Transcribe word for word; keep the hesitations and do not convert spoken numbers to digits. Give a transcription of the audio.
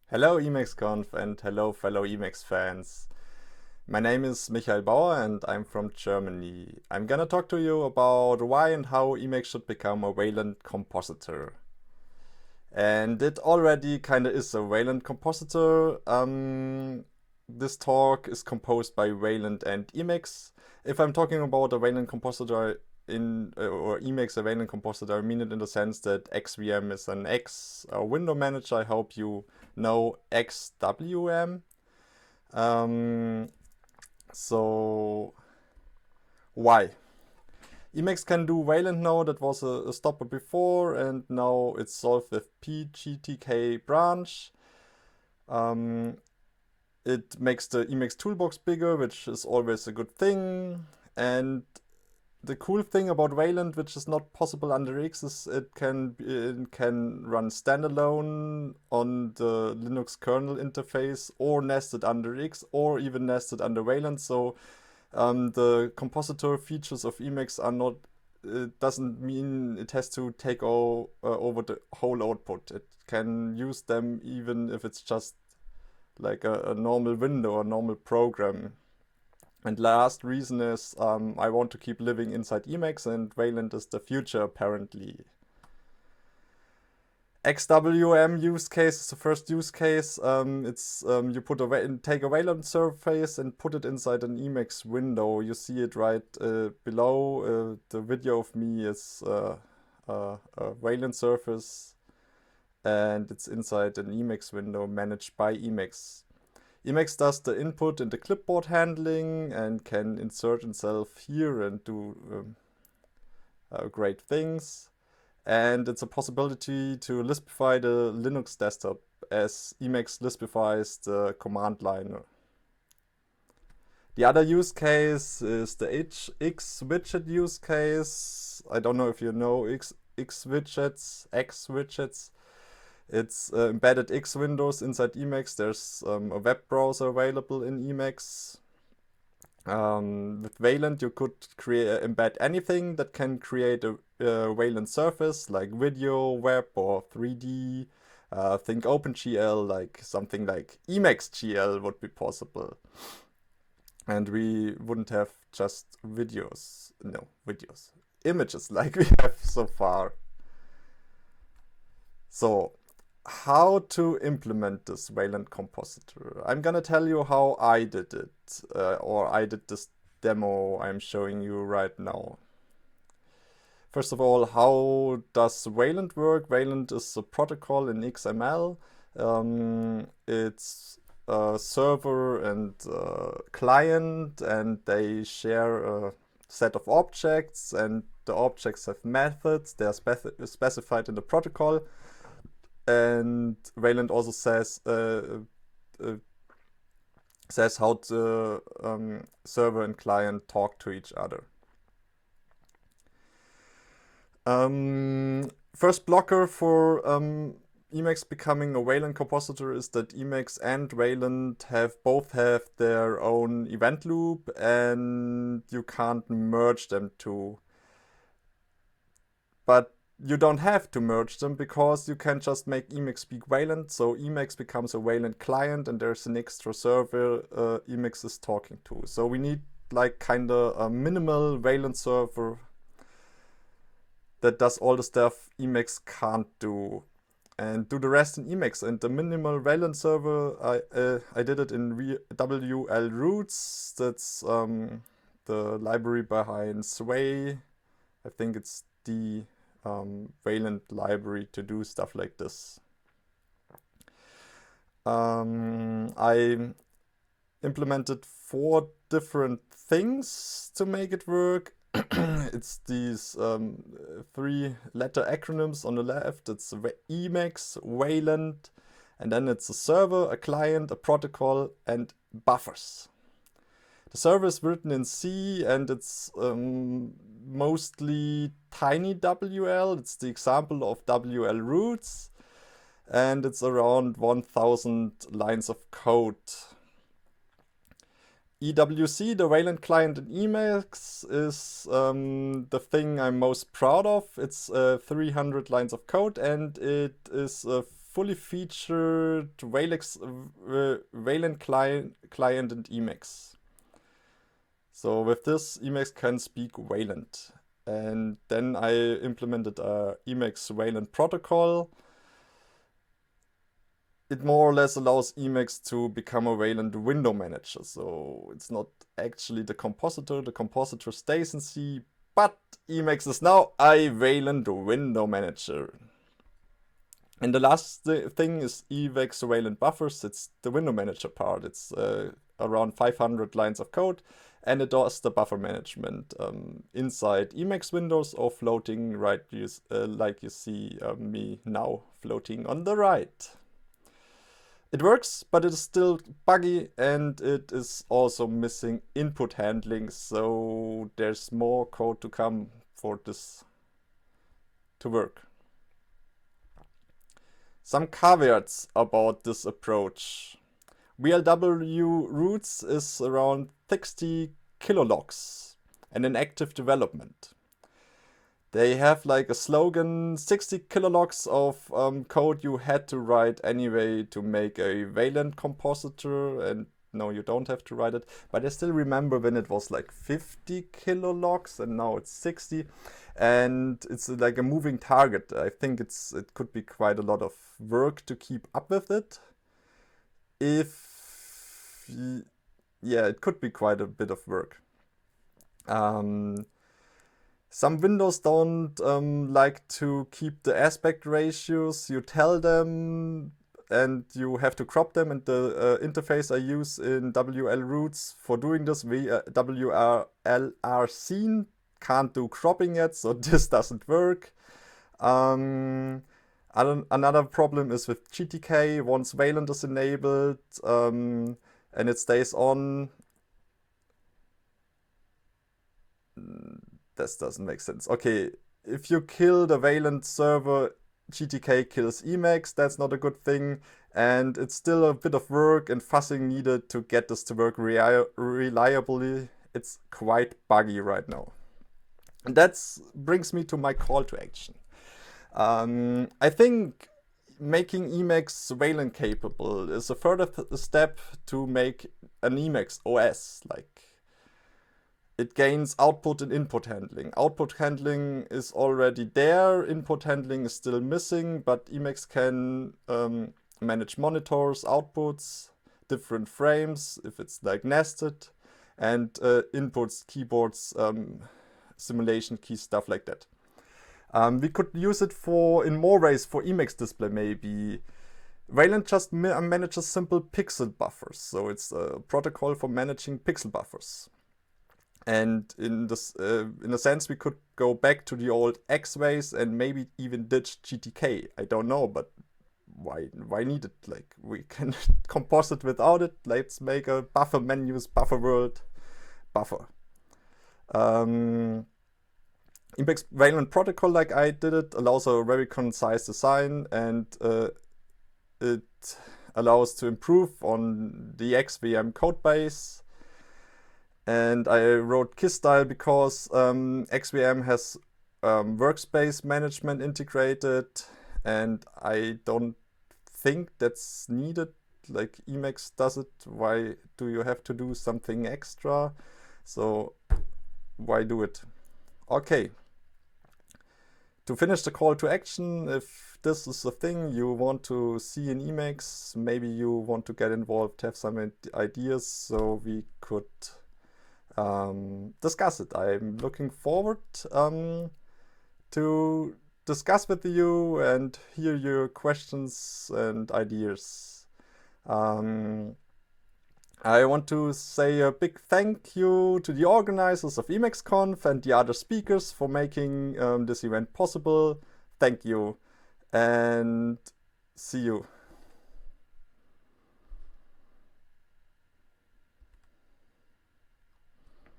Hello EmacsConf and hello fellow Emacs fans. My name is Michael Bauer and I'm from Germany. I'm gonna talk to you about why and how Emacs should become a Wayland compositor. And it already kinda is a Wayland compositor. Um, this talk is composed by Wayland and Emacs. If I'm talking about a Wayland compositor in uh, or Emacs a Wayland compositor, I mean it in the sense that X V M is an X uh, window manager. I hope you know X W M. Um, so why? Emacs can do Wayland now, that was a, a stopper before, and now it's solved with P G T K branch. Um, it makes the Emacs toolbox bigger, which is always a good thing. And the cool thing about Wayland, which is not possible under X, is it can it can run standalone on the Linux kernel interface, or nested under X, or even nested under Wayland. So um, the compositor features of Emacs are not. It doesn't mean it has to take all, uh, over the whole output. It can use them even if it's just like a, a normal window or normal program. And last reason is um, I want to keep living inside Emacs, and Wayland is the future apparently. X W M use case is the first use case. Um, it's um, you put a take a Wayland surface and put it inside an Emacs window. You see it right uh, below. Uh, the video of me is uh, uh, a Wayland surface, and it's inside an Emacs window managed by Emacs. Emacs does the input and the clipboard handling and can insert itself here and do um, uh, great things. And it's a possibility to Lispify the Linux desktop, as Emacs Lispifies the command line. The other use case is the X widget use case. I don't know if you know X, X widgets, X widgets. It's uh, embedded X windows inside Emacs. There's um, a web browser available in Emacs. Um, with Wayland, you could create embed anything that can create a, a Wayland surface, like video, web, or three D. Uh, think OpenGL, like something like EmacsGL would be possible. And we wouldn't have just videos, no, videos, images like we have so far. So, how to implement this Wayland compositor. I'm gonna tell you how I did it, uh, or I did this demo I'm showing you right now. First of all, how does Wayland work? Wayland is a protocol in X M L. Um, it's a server and a client, and they share a set of objects, and the objects have methods. They are speci specified in the protocol. And Wayland also says uh, uh, says how the um, server and client talk to each other. Um, first blocker for um, Emacs becoming a Wayland compositor is that Emacs and Wayland have both have their own event loop, and you can't merge them two. But you don't have to merge them, because you can just make Emacs speak Wayland, so Emacs becomes a Wayland client and there's an extra server uh, Emacs is talking to. So we need like kind of a minimal Wayland server that does all the stuff Emacs can't do, and do the rest in Emacs. And the minimal Wayland server, I uh, I did it in W L roots. That's um, the library behind Sway. I think it's the Um, Wayland library to do stuff like this. Um, I implemented four different things to make it work. It's these um, three letter acronyms on the left. It's Emacs, Wayland, and then it's a server, a client, a protocol, and buffers. The server is written in C, and it's um, mostly tiny W L. It's the example of W L roots, and it's around one thousand lines of code. E W C, the Wayland client in Emacs, is um, the thing I'm most proud of. It's uh, three hundred lines of code, and it is a fully featured Waylex, uh, Wayland client, client in Emacs. So with this, Emacs can speak Wayland. And then I implemented a Emacs Wayland protocol. It more or less allows Emacs to become a Wayland window manager. So it's not actually the compositor. The compositor stays in C, but Emacs is now a Wayland window manager. And the last th thing is Emacs Wayland buffers. It's the window manager part. It's uh, around five hundred lines of code, and it does the buffer management um, inside Emacs windows or floating right, use, uh, like you see uh, me now floating on the right. It works, but it is still buggy, and it is also missing input handling, so there's more code to come for this to work. Some caveats about this approach. V L W roots is around sixty kilologs and in active development. They have like a slogan, sixty kilologs of um, code you had to write anyway to make a Wayland compositor, and no, you don't have to write it. But I still remember when it was like fifty kilologs and now it's sixty, and it's like a moving target. I think it's it could be quite a lot of work to keep up with it. If, yeah, it could be quite a bit of work. Um, Some windows don't um, like to keep the aspect ratios. You tell them and you have to crop them, and the uh, interface I use in W L roots for doing this, W L R scene, can't do cropping yet, so this doesn't work. Um, another problem is with G T K. Once Wayland is enabled um, and it stays on, this doesn't make sense. Okay, if you kill the Wayland server, G T K kills Emacs. That's not a good thing. And it's still a bit of work and fuzzing needed to get this to work reliably. It's quite buggy right now. And that brings me to my call to action. Um, I think making Emacs Wayland capable is a further th step to make an Emacs O S. Like, it gains output and input handling. Output handling is already there, input handling is still missing, but Emacs can um, manage monitors, outputs, different frames, if it's like nested, and uh, inputs, keyboards, um, simulation keys, stuff like that. Um, we could use it for in more ways for Emacs display maybe. Wayland just ma manages simple pixel buffers, so it's a protocol for managing pixel buffers. And in this, uh, in a sense, we could go back to the old X ways and maybe even ditch G T K. I don't know, but why? Why need it? Like, we can composite without it. Let's make a buffer menus, buffer world, buffer. Um, Emacs Wayland protocol, like I did it, allows a very concise design, and uh, it allows to improve on the X V M code base. And I wrote KISS-style because um, X V M has um, workspace management integrated, and I don't think that's needed. Like, Emacs does it. Why do you have to do something extra? So why do it? Okay. To finish the call to action, if this is a thing you want to see in Emacs, maybe you want to get involved, have some ideas, so we could um, discuss it. I'm looking forward um, to discuss with you and hear your questions and ideas. Um, I want to say a big thank you to the organizers of EmacsConf and the other speakers for making um, this event possible. Thank you, and see you.